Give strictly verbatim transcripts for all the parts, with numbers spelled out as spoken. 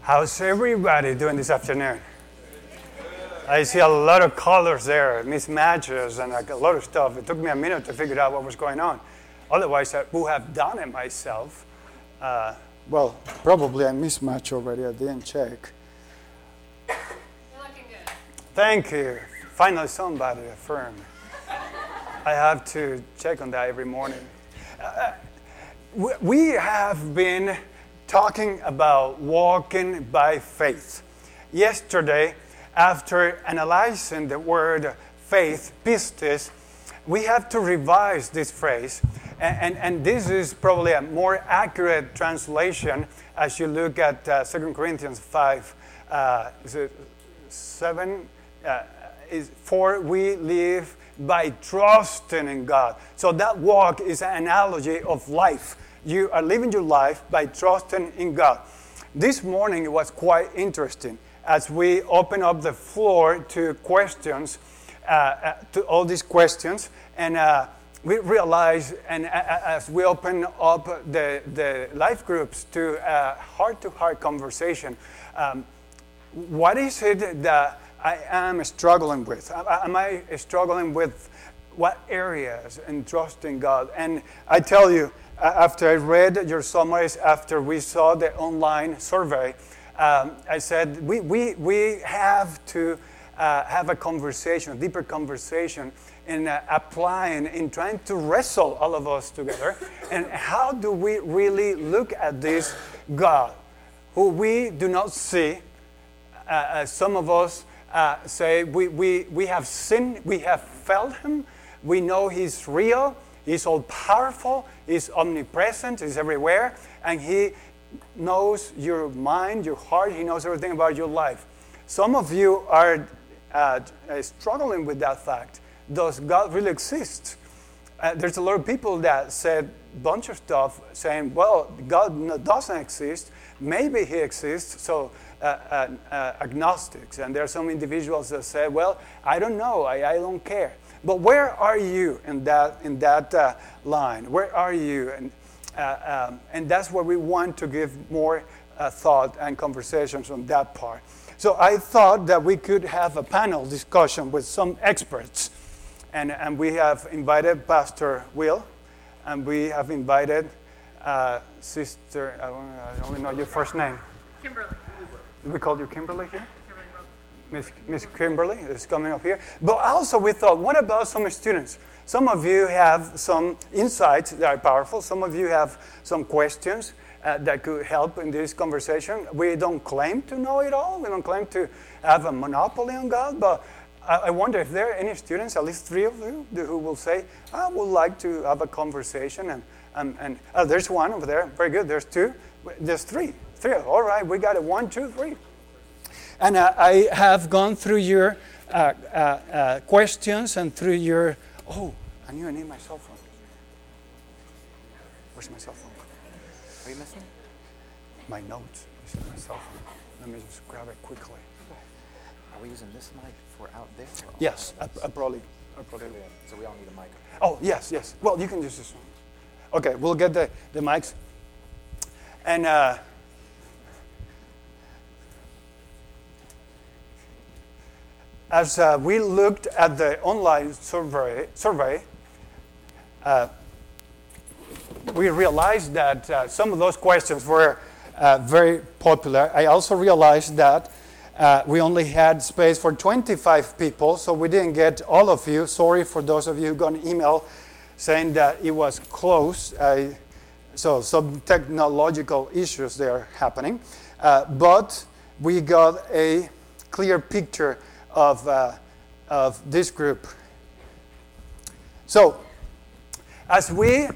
How's everybody doing this afternoon? I see a lot of colors there, mismatches, and like a lot of stuff. It took me a minute to figure out what was going on. Otherwise, I would have done it myself. Uh, well, probably I mismatched already. I didn't check. You're looking good. Thank you. Finally, somebody affirmed. I have to check on that every morning. Uh, we, we have been talking about walking by faith. Yesterday, after analyzing the word faith, pistis, we have to revise this phrase. And, and, and this is probably a more accurate translation as you look at uh, Second Corinthians five, uh, is it seven? Uh, is, For we live by trusting in God. So that walk is an analogy of life. You are living your life by trusting in God. This morning it was quite interesting as we open up the floor to questions, uh, uh, to all these questions, and uh, we realize, and uh, as we open up the, the life groups to a heart-to-heart conversation, um, what is it that I am struggling with? Am I struggling with what areas in trusting God? And I tell you, after I read your summaries, after we saw the online survey, um, I said we, we, we have to uh, have a conversation, a deeper conversation in uh, applying, in trying to wrestle all of us together. And how do we really look at this God who we do not see? Uh, uh, some of us uh, say we, we, we have seen, we have felt him, we know he's real, he's all-powerful, he's omnipresent, he's everywhere, and he knows your mind, your heart, he knows everything about your life. Some of you are uh, struggling with that fact. Does God really exist? Uh, there's a lot of people that said a bunch of stuff saying, well, God doesn't exist. Maybe he exists, so uh, uh, uh, agnostics. And there are some individuals that say, well, I don't know, I, I don't care. But where are you in that in that uh, line? Where are you? And, uh, um, and that's where we want to give more uh, thought and conversations on that part. So I thought that we could have a panel discussion with some experts. And, and we have invited Pastor Will, and we have invited uh, Sister, I don't, I only know your first name. Kimberly. We called you Kimberly here? Kimberly Rowe. Miss Miss Kimberly is coming up here. But also we thought, what about some students? Some of you have some insights that are powerful. Some of you have some questions uh, that could help in this conversation. We don't claim to know it all. We don't claim to have a monopoly on God. But I, I wonder if there are any students, at least three of you, who will say, I would like to have a conversation. And, and, and oh, there's one over there. Very good. There's two. There's three. Three. All right. We got it. One, two, three. And uh, I have gone through your uh, uh, uh, questions and through your, oh, I knew I need my cell phone. Where's my cell phone? Are you missing? My notes. This is my cell phone. Let me just grab it quickly. Are we using this mic for out there? Or Yes, I, I probably, I probably. So we all need a mic. Oh, yes, yes. Well, you can use this one. Okay, we'll get the, the mics. And uh, as uh, we looked at the online survey, survey uh, we realized that uh, some of those questions were uh, very popular. I also realized that uh, we only had space for twenty-five people, so we didn't get all of you. Sorry for those of you who got an email saying that it was close. I, so some technological issues there happening. Uh, but we got a clear picture of, uh, of this group. So, as we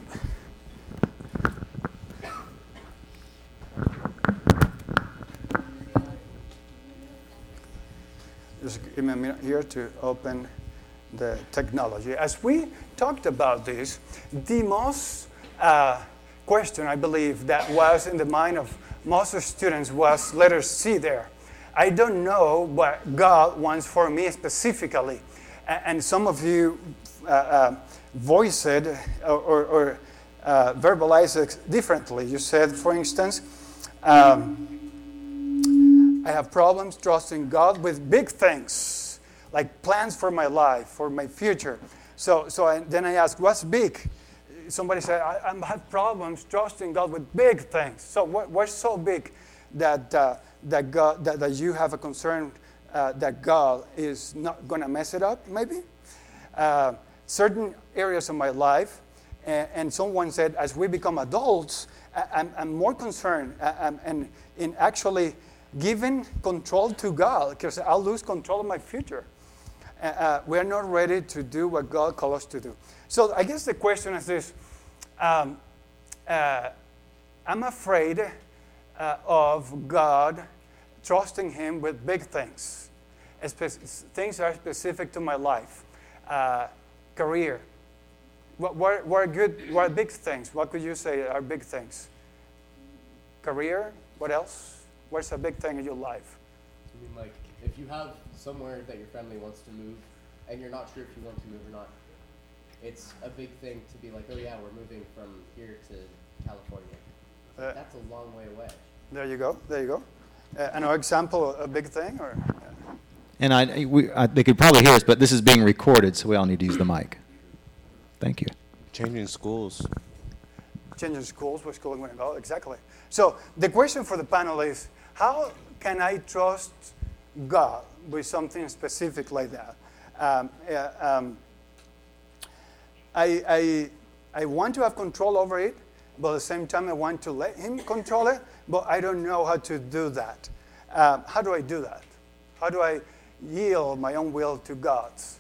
just give me a minute here to open the technology. As we talked about this, the most uh, question, I believe, that was in the mind of most students was letter C there. I don't know what God wants for me specifically. And some of you uh, uh, voiced it or, or, or uh, verbalized it differently. You said, for instance, um, I have problems trusting God with big things, like plans for my life, for my future. So, so I, then I ask, what's big? Somebody said, I, I have problems trusting God with big things. So what, what's so big that uh, that God that, that you have a concern uh, that God is not going to mess it up? Maybe uh, certain areas of my life, and, and someone said, as we become adults, I, I'm, I'm more concerned I, I'm, and in actually giving control to God, because I'll lose control of my future. Uh, we are not ready to do what God called us to do. So I guess the question is this. Um, uh, I'm afraid uh, of God trusting Him with big things. Spe- things that are specific to my life. Uh, career. What, what, what, are good, what are big things? What could you say are big things? Career? What else? What's a big thing in your life? I mean, like, if you have somewhere that your family wants to move, and you're not sure if you want to move or not, it's a big thing to be like, oh yeah, we're moving from here to California. Uh, That's a long way away. There you go. There you go. Uh, another example, a big thing, or? And I, we, I, they could probably hear us, but this is being recorded, so we all need to use the mic. Thank you. Changing schools. Changing schools, where school is going to go, exactly. So the question for the panel is, how can I trust God with something specific like that? Um, uh, um, I, I, I want to have control over it, but at the same time I want to let Him control it, but I don't know how to do that. Um, how do I do that? How do I yield my own will to God's?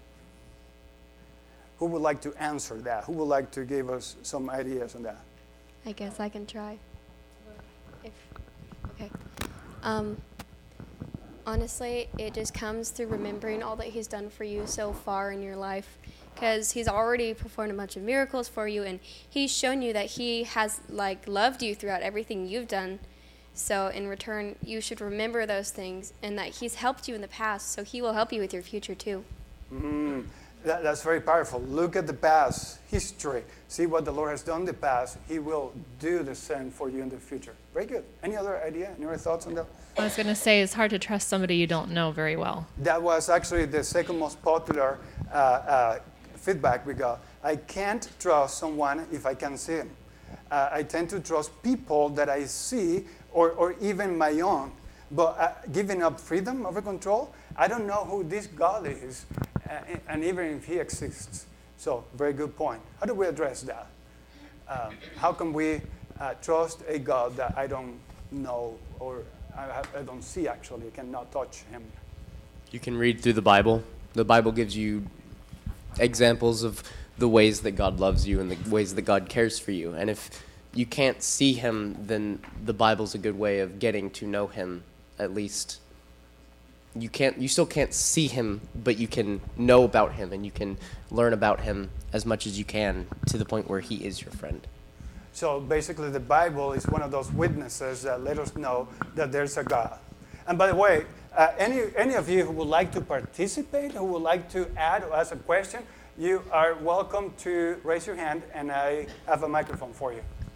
Who would like to answer that? Who would like to give us some ideas on that? I guess I can try. If, okay. Um, honestly, it just comes through remembering all that He's done for you so far in your life, because He's already performed a bunch of miracles for you, and He's shown you that He has like loved you throughout everything you've done. So in return, you should remember those things, and that He's helped you in the past, so He will help you with your future too. Mm, that, that's very powerful. Look at the past history. See what the Lord has done in the past. He will do the same for you in the future. Very good. Any other idea? Any other thoughts on that? I was going to say it's hard to trust somebody you don't know very well. That was actually the second most popular uh, uh, feedback we got. I can't trust someone if I can see him. Uh, I tend to trust people that I see, or, or even my own. But uh, giving up freedom over control, I don't know who this God is, uh, and even if He exists. So, very good point. How do we address that? Um, how can we uh, trust a God that I don't know, or I, have, I don't see actually, cannot touch Him? You can read through the Bible. The Bible gives you examples of the ways that God loves you and the ways that God cares for you. And if you can't see Him, then the Bible's a good way of getting to know Him, at least. You can't, you still can't see Him, but you can know about Him, and you can learn about Him as much as you can to the point where He is your friend. So basically the Bible is one of those witnesses that let us know that there's a God. And by the way, uh, any, any of you who would like to participate, who would like to add or ask a question, you are welcome to raise your hand, and I have a microphone for you.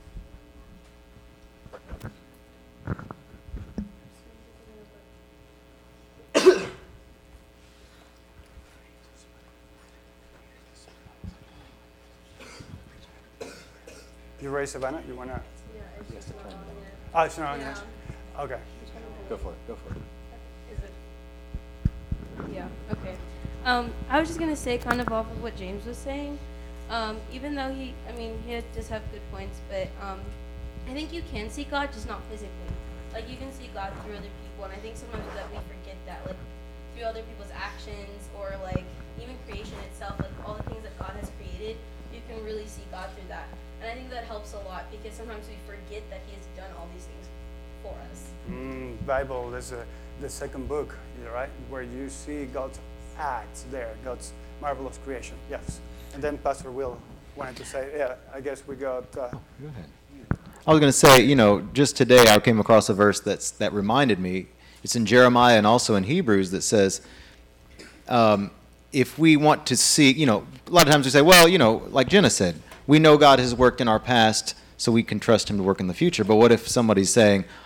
You raise Savannah? You want to? Yeah, it's just not on yet. Oh, it's not on yet. Okay. Go for it. Go for it. Is it? Yeah, okay. Um, I was just going to say, kind of off of what James was saying, um, even though he, I mean, he does have good points, but um, I think you can see God, just not physically. Like, you can see God through other people, and I think sometimes that we forget that, like, through other people's actions, or, like, even creation itself, like, all the things that God has created, you can really see God through that. And I think that helps a lot, because sometimes we forget that He has done all these things for us. Mm, Bible is a, the second book, right, where you see God's acts there, God's marvelous creation. Yes. And then Pastor Will wanted to say, yeah, I guess we got... Uh, oh, go ahead. I was going to say, you know, just today I came across a verse that's that reminded me. It's in Jeremiah and also in Hebrews that says, um, if we want to see, you know, a lot of times we say, well, you know, like Jenna said, we know God has worked in our past, so we can trust Him to work in the future. But what if somebody's saying,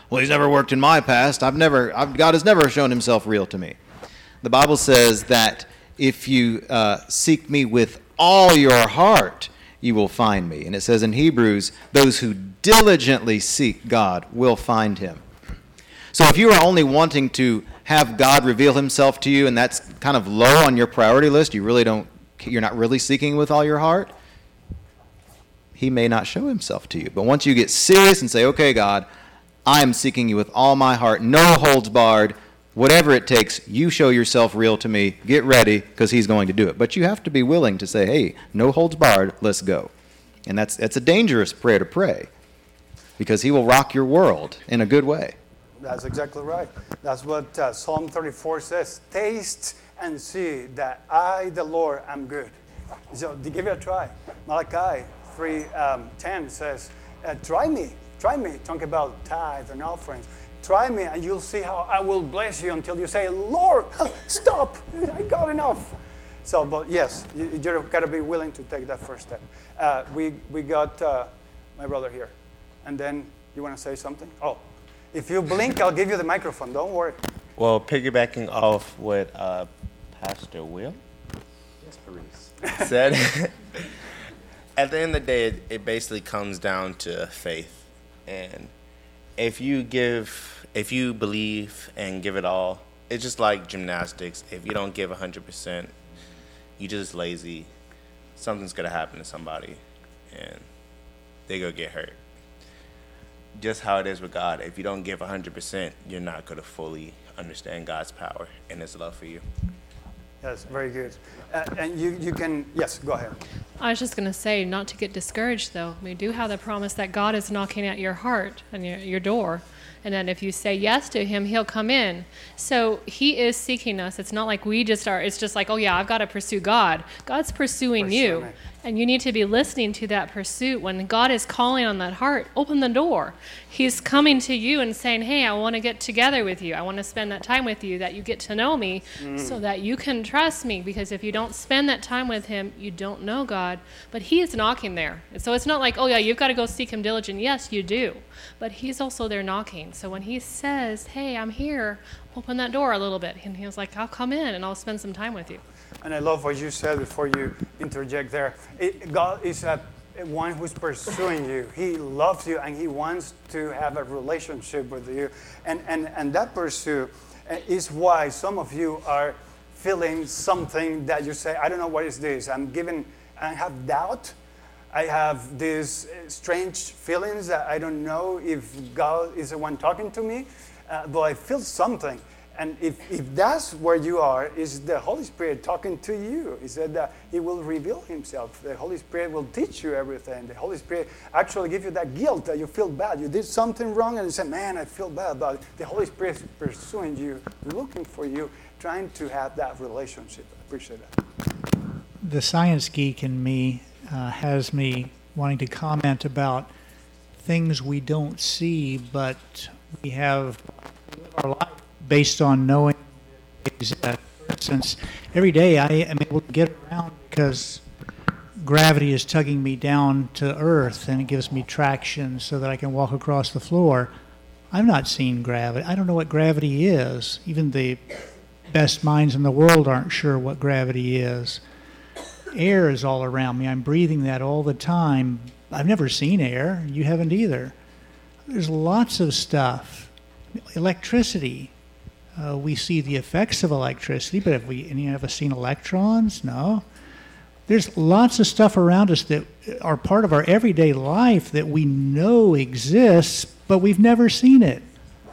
well, he's never worked in my past. I've never, I've, God has never shown himself real to me. The Bible says that if you uh, seek me with all your heart, you will find me. And it says in Hebrews, those who diligently seek God will find him. So if you are only wanting to have God reveal himself to you, and that's kind of low on your priority list, you really don't, you're not really seeking with all your heart, he may not show himself to you. But once you get serious and say, okay, God, I am seeking you with all my heart, no holds barred, whatever it takes, you show yourself real to me, get ready, because he's going to do it. But you have to be willing to say, hey, no holds barred, let's go. And that's, that's a dangerous prayer to pray, because he will rock your world in a good way. That's exactly right. That's what uh, Psalm thirty-four says. Taste and see that I, the Lord, am good. So give it a try. Malachi three ten says, uh, try me, try me. Talk about tithe and offerings. Try me and you'll see how I will bless you until you say, Lord, stop, I got enough. So, but yes, you, you've got to be willing to take that first step. Uh, we, we got uh, my brother here. And then you want to say something? Oh. If you blink, I'll give you the microphone. Don't worry. Well, piggybacking off what uh, Pastor Will said, at the end of the day, it, it basically comes down to faith. And if you give, if you believe and give it all, it's just like gymnastics. If you don't give one hundred percent, you're just lazy. Something's going to happen to somebody, and they're going to get hurt. Just how it is with God. If you don't give one hundred percent, you're not going to fully understand God's power and his love for you. Yes, very good. Uh, and you, you can, yes, go ahead. I was just going to say, not to get discouraged, though. We do have the promise that God is knocking at your heart and your, your door. And then if you say yes to him, he'll come in. So he is seeking us. It's not like we just are, it's just like, oh yeah, I've got to pursue God. God's pursuing Pursue you. me. And you need to be listening to that pursuit. When God is calling on that heart, open the door. He's coming to you and saying, hey, I want to get together with you. I want to spend that time with you, that you get to know me mm. so that you can trust me. Because if you don't spend that time with him, you don't know God. But he is knocking there. And so it's not like, oh yeah, you've got to go seek him diligent. Yes, you do. But he's also there knocking. So when he says, hey, I'm here, open that door a little bit. And he was like, I'll come in and I'll spend some time with you. And I love what you said before you interject there. It, God is a, one who's pursuing you. He loves you and he wants to have a relationship with you. And, and, and that pursuit is why some of you are feeling something that you say, I don't know what is this. I'm giving, I have doubt. I have these strange feelings that I don't know if God is the one talking to me, uh, but I feel something. And if, if that's where you are, is the Holy Spirit talking to you. He said that he will reveal himself. The Holy Spirit will teach you everything. The Holy Spirit actually give you that guilt that you feel bad. You did something wrong and you say, man, I feel bad about it. The Holy Spirit is pursuing you, looking for you, trying to have that relationship. I appreciate that. The science geek in me uh, has me wanting to comment about things we don't see, but we have our life based on knowing that, for instance, every day I am able to get around because gravity is tugging me down to earth and it gives me traction so that I can walk across the floor. I've not seen gravity. I don't know what gravity is. Even the best minds in the world aren't sure what gravity is. Air is all around me. I'm breathing that all the time. I've never seen air. You haven't either. There's lots of stuff. Electricity. Uh, we see the effects of electricity, but have we any of us seen electrons? No. There's lots of stuff around us that are part of our everyday life that we know exists, but we've never seen it.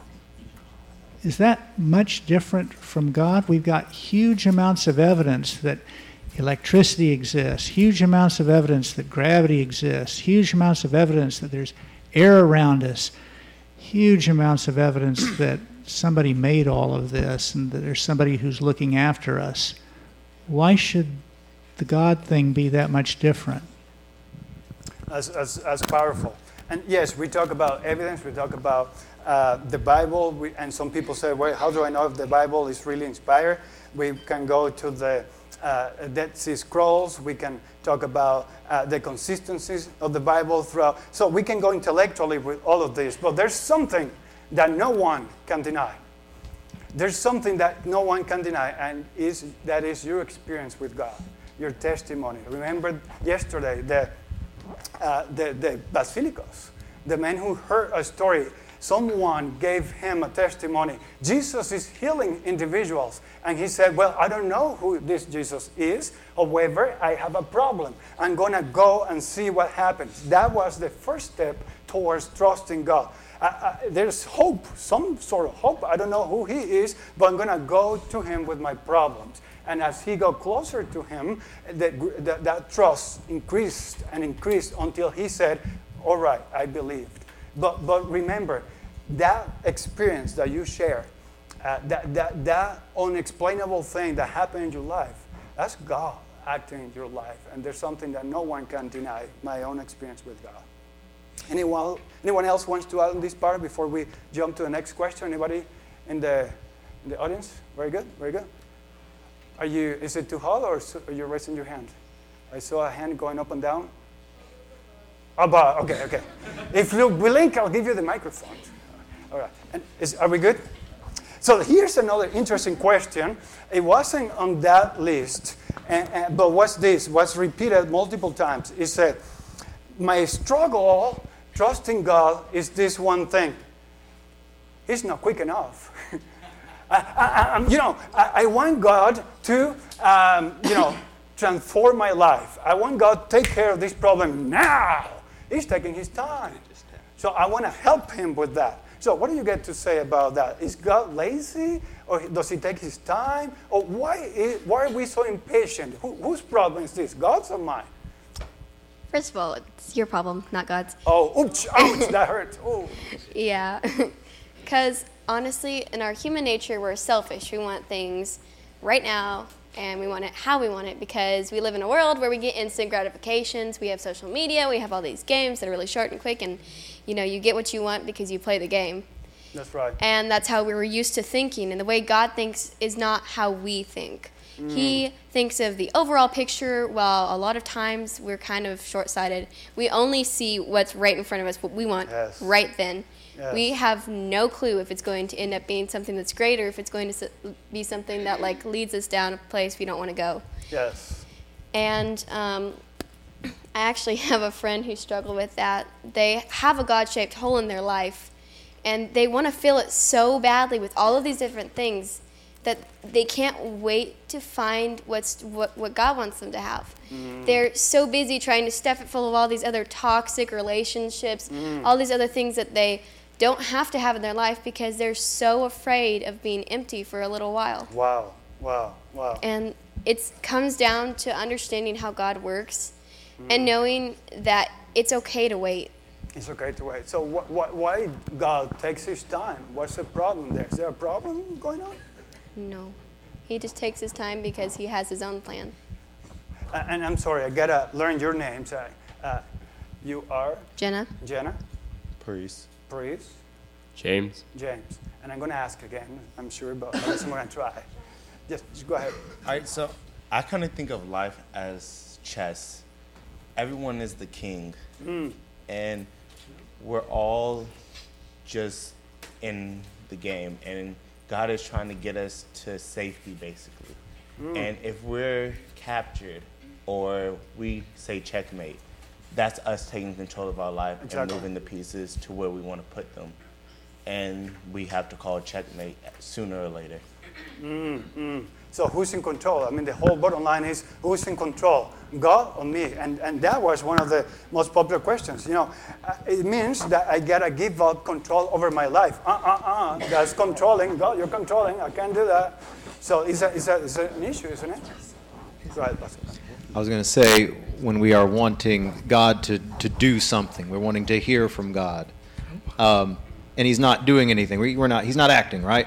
Is that much different from God? We've got huge amounts of evidence that electricity exists, huge amounts of evidence that gravity exists, huge amounts of evidence that there's air around us, huge amounts of evidence that somebody made all of this and that there's somebody who's looking after us. Why should the God thing be that much different? That's, that's, that's powerful. And yes, we talk about evidence, we talk about uh, the Bible, we, and some people say, well, how do I know if the Bible is really inspired? We can go to the uh, Dead Sea Scrolls, we can talk about uh, the consistencies of the Bible throughout. So we can go intellectually with all of this, but there's something that no one can deny. There's something that no one can deny, and is that is your experience with God, your testimony. Remember yesterday the uh, the, the Basilicos, the man who heard a story. Someone gave him a testimony. Jesus is healing individuals. And he said, well, I don't know who this Jesus is. However, I have a problem. I'm going to go and see what happens. That was the first step towards trusting God. Uh, uh, there's hope, some sort of hope. I don't know who he is, but I'm going to go to him with my problems. And as he got closer to him, that, that, that trust increased and increased until he said, all right, I believed. But but remember, that experience that you share, uh, that, that, that unexplainable thing that happened in your life, that's God acting in your life. And there's something that no one can deny, my own experience with God. Anyone, anyone else wants to add on this part before we jump to the next question? Anybody in the, in the audience? Very good, very good. Are you, is it too hot, or are you raising your hand? I saw a hand going up and down. About, okay, okay. If you blink, I'll give you the microphone. All right. And is, are we good? So here's another interesting question. It wasn't on that list, and, and, but what's this? What's repeated multiple times? It said, my struggle trusting God is this one thing. It's not quick enough. I, I, I, you know, I, I want God to, um, you know, transform my life. I want God to take care of this problem now. He's taking his time. So I want to help him with that. So what do you get to say about that? Is God lazy? Or does he take his time? Or why, is, why are we so impatient? Who, whose problem is this? God's or mine? First of all, it's your problem, not God's. Oh, oops, ouch, that hurts. Oh. Yeah. Because honestly, in our human nature, we're selfish. We want things right now. And we want it how we want it, because we live in a world where we get instant gratifications. We have social media. We have all these games that are really short and quick. And, you know, you get what you want because you play the game. That's right. And that's how we were used to thinking. And the way God thinks is not how we think. Mm. He thinks of the overall picture, while a lot of times we're kind of short-sighted. We only see what's right in front of us, what we want yes. right then. Yes. We have no clue if it's going to end up being something that's great, or if it's going to be something that like leads us down a place we don't want to go. Yes. And um, I actually have a friend who struggled with that. They have a God-shaped hole in their life, and they want to fill it so badly with all of these different things that they can't wait to find what's what, what God wants them to have. Mm. They're so busy trying to stuff it full of all these other toxic relationships, mm. all these other things that they don't have to have in their life, because they're so afraid of being empty for a little while. Wow, wow, wow. And it comes down to understanding how God works, mm. and knowing that it's okay to wait. It's okay to wait. So wh- wh- why God takes his time? What's the problem there? Is there a problem going on? No. He just takes his time because he has his own plan. Uh, and I'm sorry, I gotta learn your names. Uh, uh, you are? Jenna. Jenna. Priest. Priest. James. James. And I'm gonna ask again, I'm sure, but at least I'm gonna try. Just, just go ahead. All right, so I kind of think of life as chess. Everyone is the king. Mm. And we're all just in the game. And God is trying to get us to safety, basically. Mm. And if we're captured, or we say checkmate, that's us taking control of our life exactly. and moving the pieces to where we want to put them. And we have to call checkmate sooner or later. Mm, mm. So who's in control? I mean, the whole bottom line is, who's in control, God or me? And and that was one of the most popular questions. You know, uh, it means that I gotta give up control over my life. Uh, uh, uh. That's controlling. God, you're controlling. I can't do that. So it's a, it's a, it's an issue, isn't it? Right, Pastor. I was going to say, when we are wanting God to, to do something, we're wanting to hear from God, um, and He's not doing anything. We, we're not. He's not acting, right?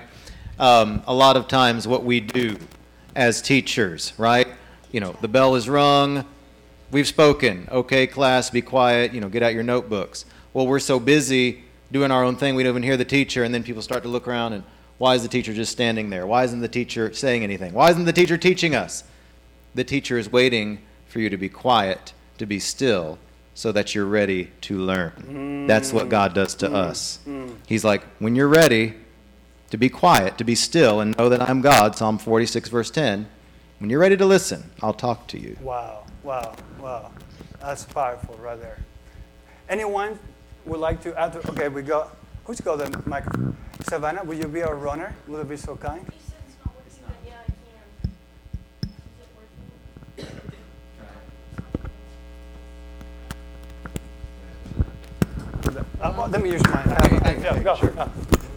Um, a lot of times, what we do as teachers, right? You know, the bell is rung. We've spoken. Okay, class, be quiet. You know, get out your notebooks. Well, we're so busy doing our own thing, we don't even hear the teacher, and then people start to look around and, why is the teacher just standing there? Why isn't the teacher saying anything? Why isn't the teacher teaching us? The teacher is waiting for you to be quiet, to be still, so that you're ready to learn. Mm. That's what God does to mm. us. Mm. He's like, when you're ready to be quiet, to be still, and know that I'm God, Psalm forty-six, verse ten, when you're ready to listen, I'll talk to you. Wow, wow, wow. That's powerful right there. Anyone would like to add? To, okay, we got, who's got the microphone? Savannah, will you be our runner? Will you be so kind? You said it's not working, but yeah, I can. Is it working? Uh, well, let me use mine. I have, I, yeah, go. Sure. Uh.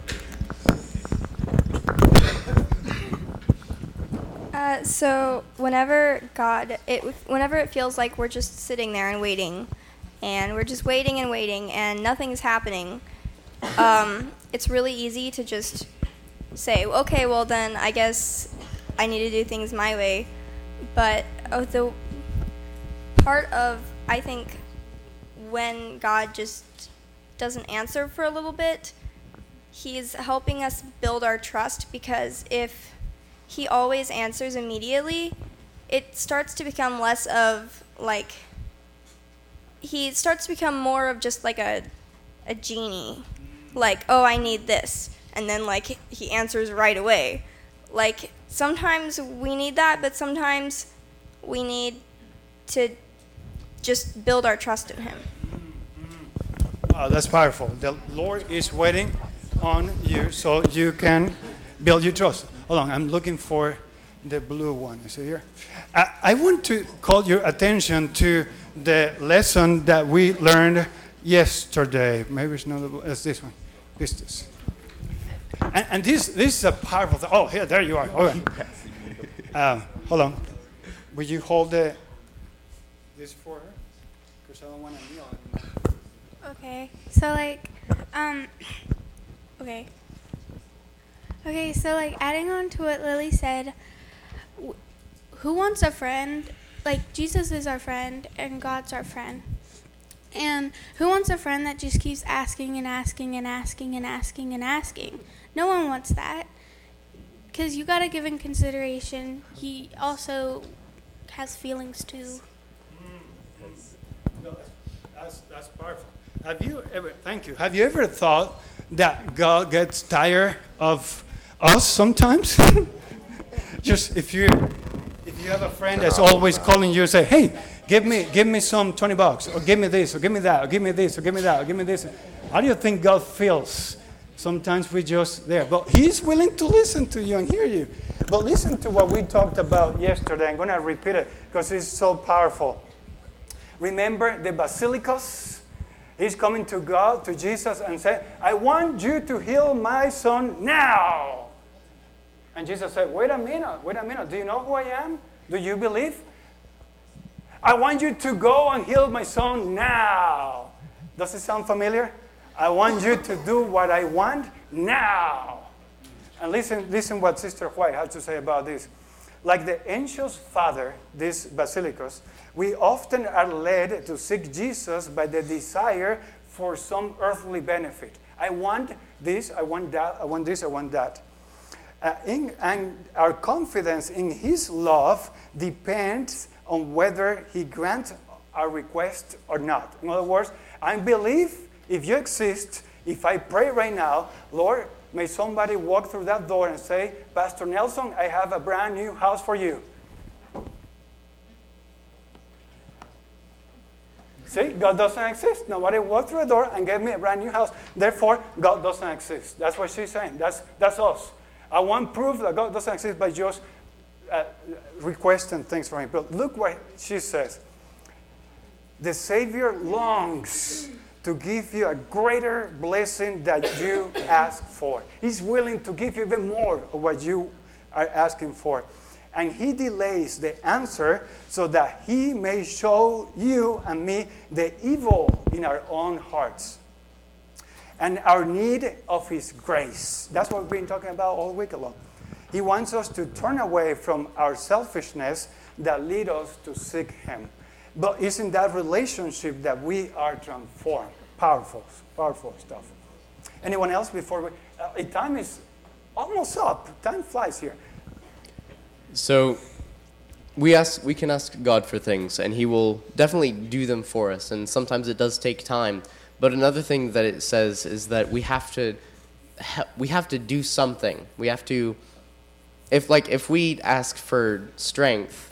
Uh, so whenever God, it whenever it feels like we're just sitting there and waiting, and we're just waiting and waiting, and nothing's happening, um, it's really easy to just say, okay, well then I guess I need to do things my way. But uh, the part of, I think, when God just doesn't answer for a little bit, he's helping us build our trust, because if he always answers immediately, it starts to become less of like, he starts to become more of just like a a genie. Like, oh, I need this. And then like he answers right away. Like sometimes we need that, but sometimes we need to just build our trust in him. Wow, that's powerful. The Lord is waiting on you so you can build your trust. Hold on, I'm looking for the blue one. Is it here? I, I want to call your attention to the lesson that we learned yesterday. Maybe it's not the blue, it's this one. This, this. And, and this, this is a powerful thing. Oh, here, there you are. All right. Um, hold on. Will you hold the, this for her? Because I don't want to kneel anymore. Okay, so like, um, okay. Okay, so like adding on to what Lily said, wh- who wants a friend? Like Jesus is our friend and God's our friend. And who wants a friend that just keeps asking and asking and asking and asking and asking? No one wants that. Because you got to give him consideration. He also has feelings too. No, that's, that's powerful. Have you ever, thank you, have you ever thought that God gets tired of us sometimes? Just if you if you have a friend that's always calling you and say, hey, give me give me some twenty bucks, or give me this, or give me that, or give me this, or give me that, or give me this. How do you think God feels? Sometimes we're just there. But he's willing to listen to you and hear you. But listen to what we talked about yesterday. I'm going to repeat it because it's so powerful. Remember the basilicus? He's coming to God, to Jesus, and said, I want you to heal my son now. And Jesus said, wait a minute, wait a minute. Do you know who I am? Do you believe? I want you to go and heal my son now. Does it sound familiar? I want you to do what I want now. And listen, listen what Sister White had to say about this. Like the angel's father, this basilicus, we often are led to seek Jesus by the desire for some earthly benefit. I want this, I want that, I want this, I want that. Uh, in, and our confidence in his love depends on whether he grants our request or not. In other words, I believe if you exist, if I pray right now, Lord, may somebody walk through that door and say, Pastor Nelson, I have a brand new house for you. See, God doesn't exist. Nobody walked through a door and gave me a brand new house. Therefore, God doesn't exist. That's what she's saying. That's, that's us. I want proof that God doesn't exist by just uh, requesting things from him. But look what she says. The Savior longs to give you a greater blessing that you ask for. He's willing to give you even more of what you are asking for. And he delays the answer so that he may show you and me the evil in our own hearts and our need of his grace. That's what we've been talking about all week long. He wants us to turn away from our selfishness that lead us to seek him. But it's in that relationship that we are transformed. Powerful, powerful stuff. Anyone else before we... Uh, time is almost up. Time flies here. So, we ask, we can ask God for things, and He will definitely do them for us. And sometimes it does take time. But another thing that it says is that we have to, we have to do something. We have to, if like if we ask for strength,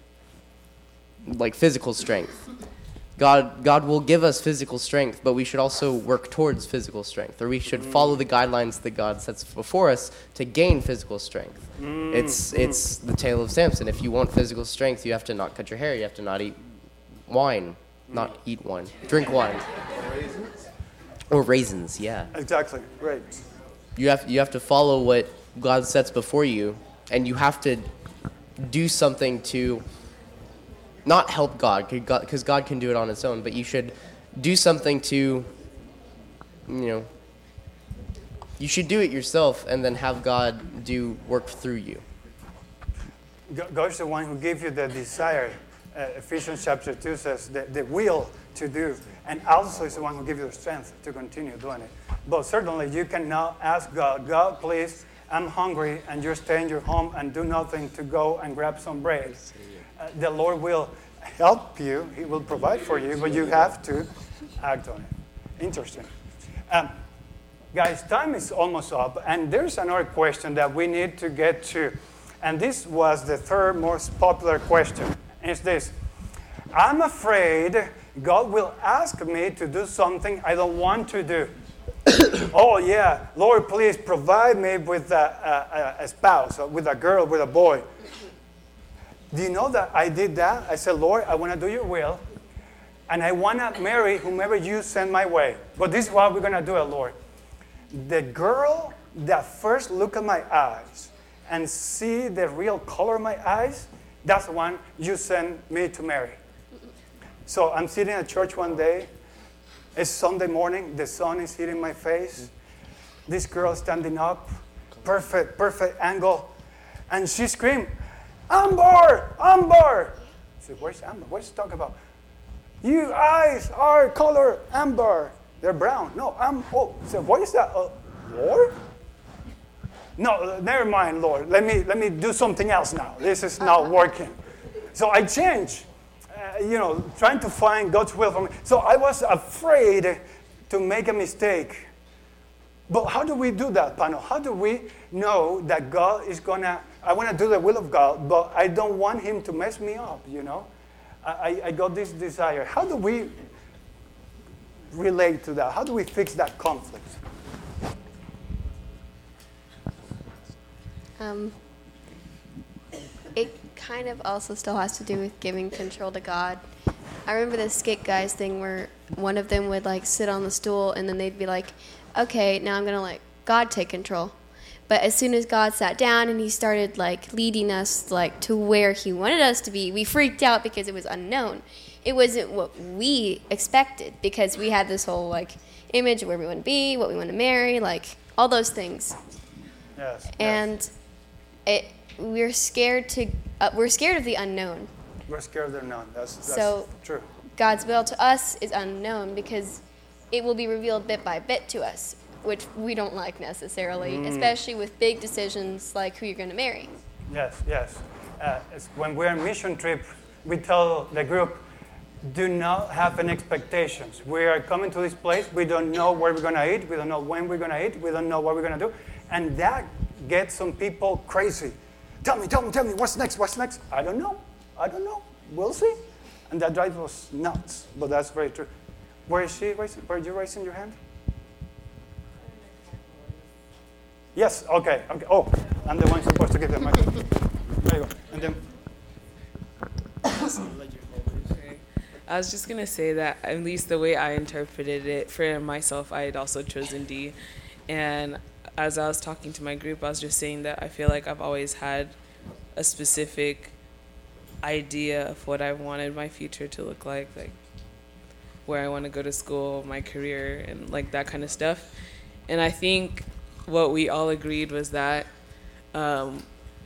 like physical strength, God God will give us physical strength, but we should also work towards physical strength, or we should follow the guidelines that God sets before us to gain physical strength. Mm. It's it's the tale of Samson. If you want physical strength, you have to not cut your hair. You have to not eat wine, not eat wine, drink wine, raisins. or raisins. Yeah, exactly. Right. You have you have to follow what God sets before you, and you have to do something to. Not help God, because God can do it on its own, but you should do something to, you know, you should do it yourself and then have God do work through you. God is the one who gave you the desire. Uh, Ephesians chapter two says the, the will to do, and also is the one who gives you the strength to continue doing it. But certainly you cannot ask God, God, please, I'm hungry, and you stay in your home and do nothing to go and grab some bread. Uh, the Lord will help you. He will provide for you, but you have to act on it. Interesting. Um, guys, time is almost up, and there's another question that we need to get to. And this was the third most popular question. It's this. I'm afraid God will ask me to do something I don't want to do. Oh, yeah. Lord, please provide me with a, a, a spouse, with a girl, with a boy. Do you know that I did that? I said, Lord, I want to do your will, and I want to marry whomever you send my way. But this is what we're going to do it, Lord. The girl that first look at my eyes and see the real color of my eyes, that's the one you send me to marry. So I'm sitting at church one day. It's Sunday morning. The sun is hitting my face. This girl standing up, perfect, perfect angle, and she screamed, Amber! Amber! I said, where's Amber? What's she talking about? You eyes are color amber. They're brown. No, I'm, oh, I said, what is that? Uh, Lord? No, never mind, Lord. Let me, let me do something else now. This is not working. So I changed, uh, you know, trying to find God's will for me. So I was afraid to make a mistake. But how do we do that, Pano? How do we know that God is going to, I want to do the will of God, but I don't want him to mess me up, you know? I, I got this desire. How do we relate to that? How do we fix that conflict? Um, it kind of also still has to do with giving control to God. I remember the skit guys thing where one of them would like sit on the stool and then they'd be like, okay, now I'm going to let God take control. But as soon as God sat down and he started like leading us like to where he wanted us to be, we freaked out because it was unknown. It wasn't what we expected because we had this whole like image of where we want to be, what we want to marry, like all those things. Yes. And yes. it we're scared to uh, we're scared of the unknown. We're scared of the unknown. That's, that's so true. God's will to us is unknown because it will be revealed bit by bit to us, which we don't like necessarily, mm. especially with big decisions like who you're going to marry. Yes, yes. Uh, when we're on mission trip, we tell the group, do not have any expectations. We are coming to this place. We don't know where we're going to eat. We don't know when we're going to eat. We don't know what we're going to do. And that gets some people crazy. Tell me, tell me, tell me, what's next? What's next? I don't know. I don't know. We'll see. And that drives us nuts. But that's very true. Where is she raising? Where are you raising your hand? Yes, okay, okay. Oh, I'm the one supposed to give the mic. There you go. And then. I was just going to say that at least the way I interpreted it for myself, I had also chosen D. And as I was talking to my group, I was just saying that I feel like I've always had a specific idea of what I wanted my future to look like, like where I want to go to school, my career, and like that kind of stuff. And I think what we all agreed was that um,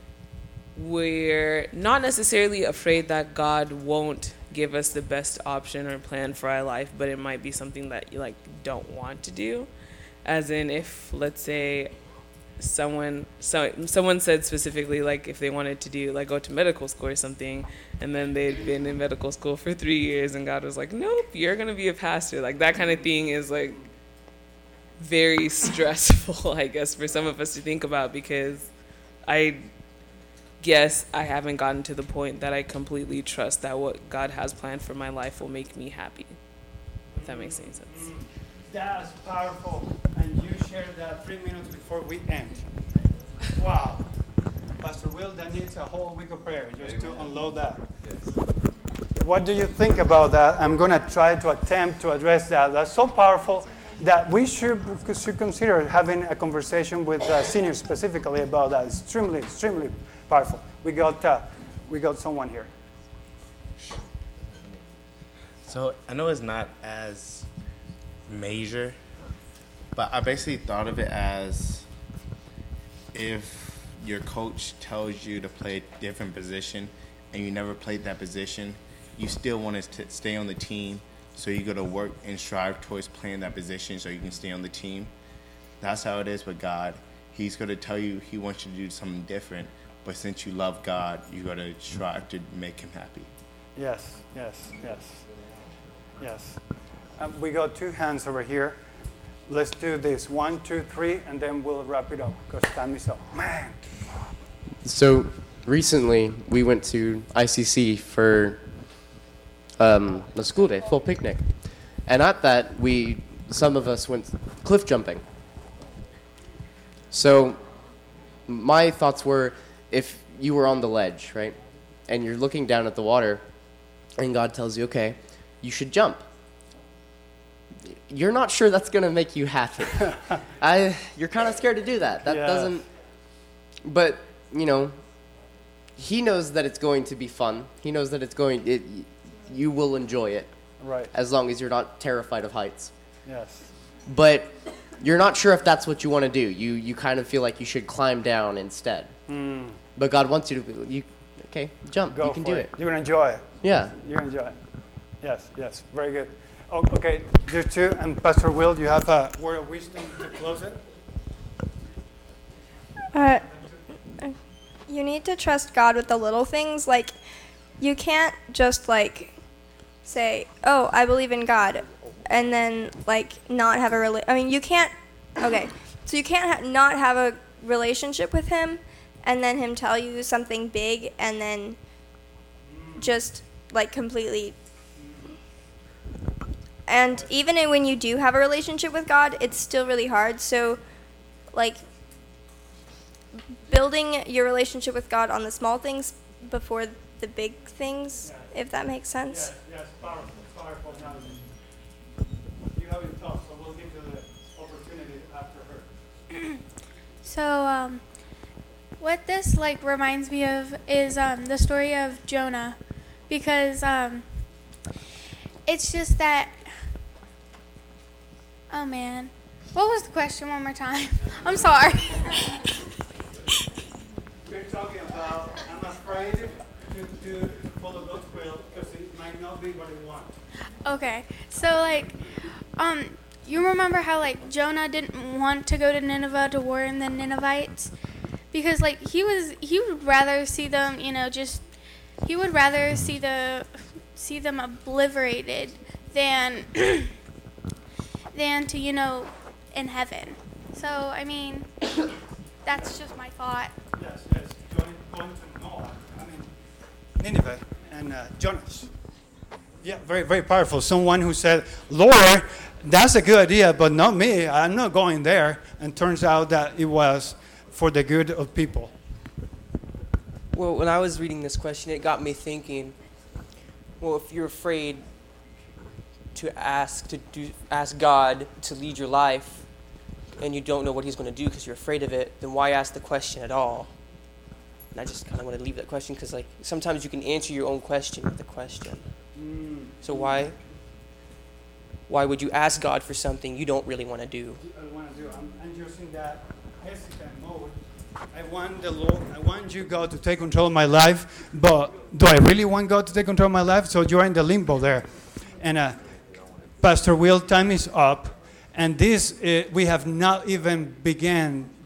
we're not necessarily afraid that God won't give us the best option or plan for our life, but it might be something that you like don't want to do. As in, if let's say someone so someone said specifically like if they wanted to do like go to medical school or something, and then they'd been in medical school for three years and God was like, nope, you're gonna be a pastor. Like that kind of thing is like very stressful, I guess, for some of us to think about, because I guess I haven't gotten to the point that I completely trust that what God has planned for my life will make me happy, if that makes any sense. That's powerful. And you shared that three minutes before we end. Wow. Pastor Will, that needs a whole week of prayer just to unload that. What do you think about that? I'm going to try to attempt to address that. That's so powerful that we should, should consider having a conversation with uh, seniors specifically about that. It's extremely, extremely powerful. We got, uh, we got someone here. So I know it's not as major, but I basically thought of it as if your coach tells you to play a different position and you never played that position, you still want to stay on the team, so you got to work and strive towards playing that position so you can stay on the team. That's how it is with God. He's going to tell you he wants you to do something different, but since you love God, you got to strive to make him happy. Yes, yes, yes, yes. Um, we got two hands over here. Let's do this. One, two, three, and then we'll wrap it up because time is up. Man. So recently we went to I C C for um, a school day, full picnic. And at that, we some of us went cliff jumping. So my thoughts were, if you were on the ledge, right, and you're looking down at the water, and God tells you, okay, you should jump. You're not sure that's going to make you happy. I, you're kind of scared to do that. That yeah. doesn't, but, you know, he knows that it's going to be fun. He knows that it's going, it, you will enjoy it. Right. As long as you're not terrified of heights. Yes. But you're not sure if that's what you want to do. You you kind of feel like you should climb down instead. Mm. But God wants you to, you, okay, jump. Go you can for do it. it. You're going to enjoy it. Yeah. You're going to enjoy it. Yes, yes. Very good. Oh, okay, you too. And Pastor Will, do you have a word of wisdom to close it? Uh, you need to trust God with the little things. Like, you can't just, like, say, oh, I believe in God, and then, like, not have a rela- I mean, you can't, okay, so you can't ha- not have a relationship with him, and then him tell you something big, and then just, like, completely... And even when you do have a relationship with God, it's still really hard. So, like, building your relationship with God on the small things before the big things, yeah. If that makes sense. Yes, yes, powerful, powerful analogy. You have your thoughts, so we'll give you the opportunity after her. So, um, what this, like, reminds me of is um, the story of Jonah. Because um, it's just that... Oh, man. What was the question one more time? I'm sorry. We're talking about, I'm afraid to, to follow God's will because it might not be what you want. Okay. So, like, um, you remember how, like, Jonah didn't want to go to Nineveh to warn the Ninevites? Because, like, he was, he would rather see them, you know, just, he would rather see the, see them obliterated than... than to, you know, in heaven. So, I mean, that's just my thought. Yes, yes. Going, going to Noah, I mean, Nineveh and uh, Jonas. Yeah, very, very powerful. Someone who said, Lord, that's a good idea, but not me. I'm not going there. And turns out that it was for the good of people. Well, when I was reading this question, it got me thinking, well, if you're afraid to ask to do ask God to lead your life and you don't know what he's going to do because you're afraid of it, then why ask the question at all? And I just kind of want to leave that question because, like, sometimes you can answer your own question with a question. Mm. So why why would you ask God for something you don't really want to do? I want to do. I'm, I'm using that hesitant mode. I want the Lord, I want you, God, to take control of my life, but do I really want God to take control of my life? So you're in the limbo there. And uh, Pastor Will, time is up, and this uh, we have not even began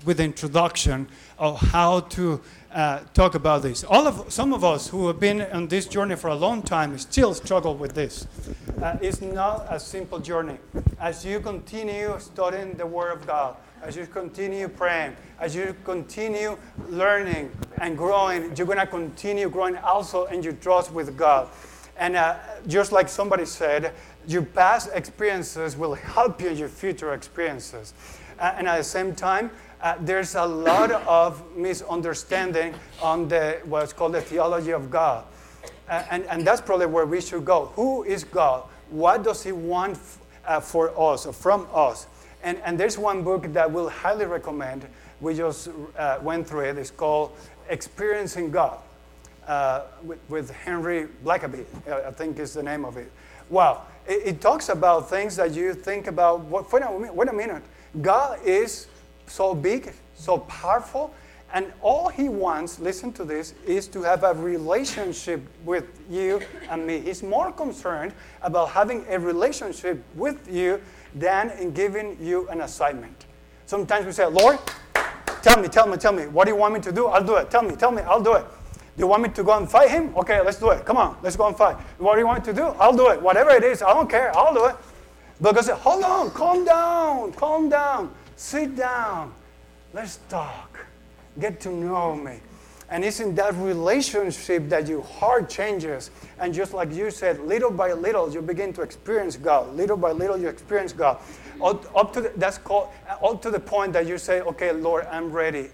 with the introduction of how to uh, talk about this. All of some of us who have been on this journey for a long time still struggle with this. Uh, it's not a simple journey. As you continue studying the Word of God, as you continue praying, as you continue learning and growing, you're going to continue growing also in your trust with God. And uh, just like somebody said, your past experiences will help you in your future experiences. Uh, and at the same time, uh, there's a lot of misunderstanding on the what's called the theology of God. Uh, and, and that's probably where we should go. Who is God? What does He want f- uh, for us or from us? And, and there's one book that we'll highly recommend. We just uh, went through it. It's called Experiencing God uh, with, with Henry Blackaby, I think is the name of it. Wow. It, it talks about things that you think about. What, wait, a minute, wait a minute. God is so big, so powerful, and all He wants, listen to this, is to have a relationship with you and me. He's more concerned about having a relationship with you than in giving you an assignment. Sometimes we say, Lord, tell me, tell me, tell me, what do you want me to do? I'll do it. Tell me, tell me, I'll do it. Do you want me to go and fight him? Okay, let's do it. Come on, let's go and fight. What do you want me to do? I'll do it. Whatever it is, I don't care. I'll do it. But God said, hold on, calm down, calm down, sit down. Let's talk. Get to know me. And it's in that relationship that your heart changes. And just like you said, little by little, you begin to experience God. Little by little, you experience God. Up, up to the, that's called, up to the point that you say, okay, Lord, I'm ready.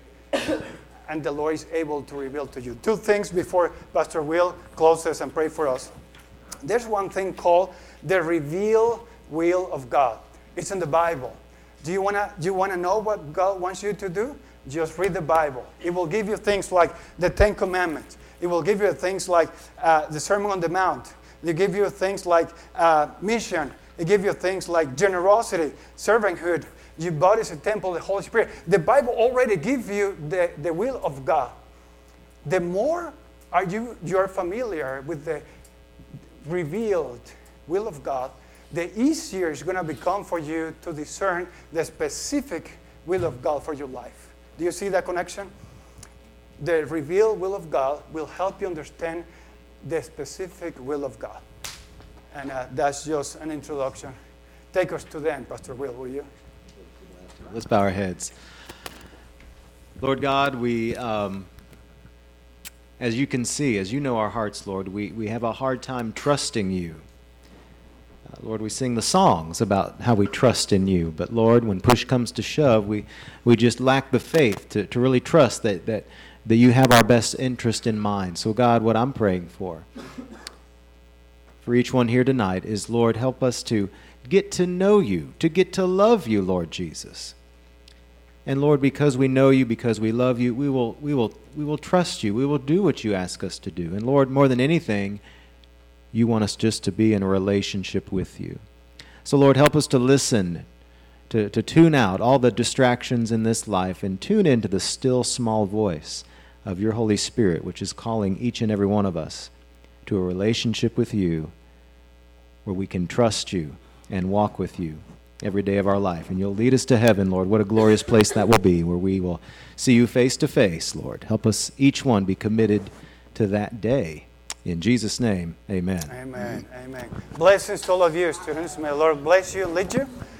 And the Lord is able to reveal to you. Two things before Pastor Will closes and pray for us. There's one thing called the revealed will of God. It's in the Bible. Do you wanna do you wanna know what God wants you to do? Just read the Bible. It will give you things like the Ten Commandments. It will give you things like uh, the Sermon on the Mount. It give you things like uh, mission. It give you things like generosity, servanthood. Your body is a temple of the Holy Spirit. The Bible already gives you the, the will of God. The more are you you're familiar with the revealed will of God, the easier it's going to become for you to discern the specific will of God for your life. Do you see that connection? The revealed will of God will help you understand the specific will of God. And uh, that's just an introduction. Take us to then, Pastor Will, will you? Let's bow our heads. Lord God, we, um, as you can see, as you know our hearts, Lord, we, we have a hard time trusting you. Uh, Lord, we sing the songs about how we trust in you. But Lord, when push comes to shove, we, we just lack the faith to, to really trust that, that, that you have our best interest in mind. So God, what I'm praying for, for each one here tonight is, Lord, help us to get to know you, to get to love you, Lord Jesus. And Lord, because we know you, because we love you, we will, we will, we will trust you. We will do what you ask us to do. And Lord, more than anything, you want us just to be in a relationship with you. So Lord, help us to listen, to, to tune out all the distractions in this life and tune into the still small voice of your Holy Spirit, which is calling each and every one of us to a relationship with you where we can trust you and walk with you every day of our life. And you'll lead us to heaven, Lord. What a glorious place that will be, where we will see you face to face, Lord. Help us each one be committed to that day. In Jesus' name, amen. Amen. Amen. Blessings to all of you, students. May the Lord bless you and lead you.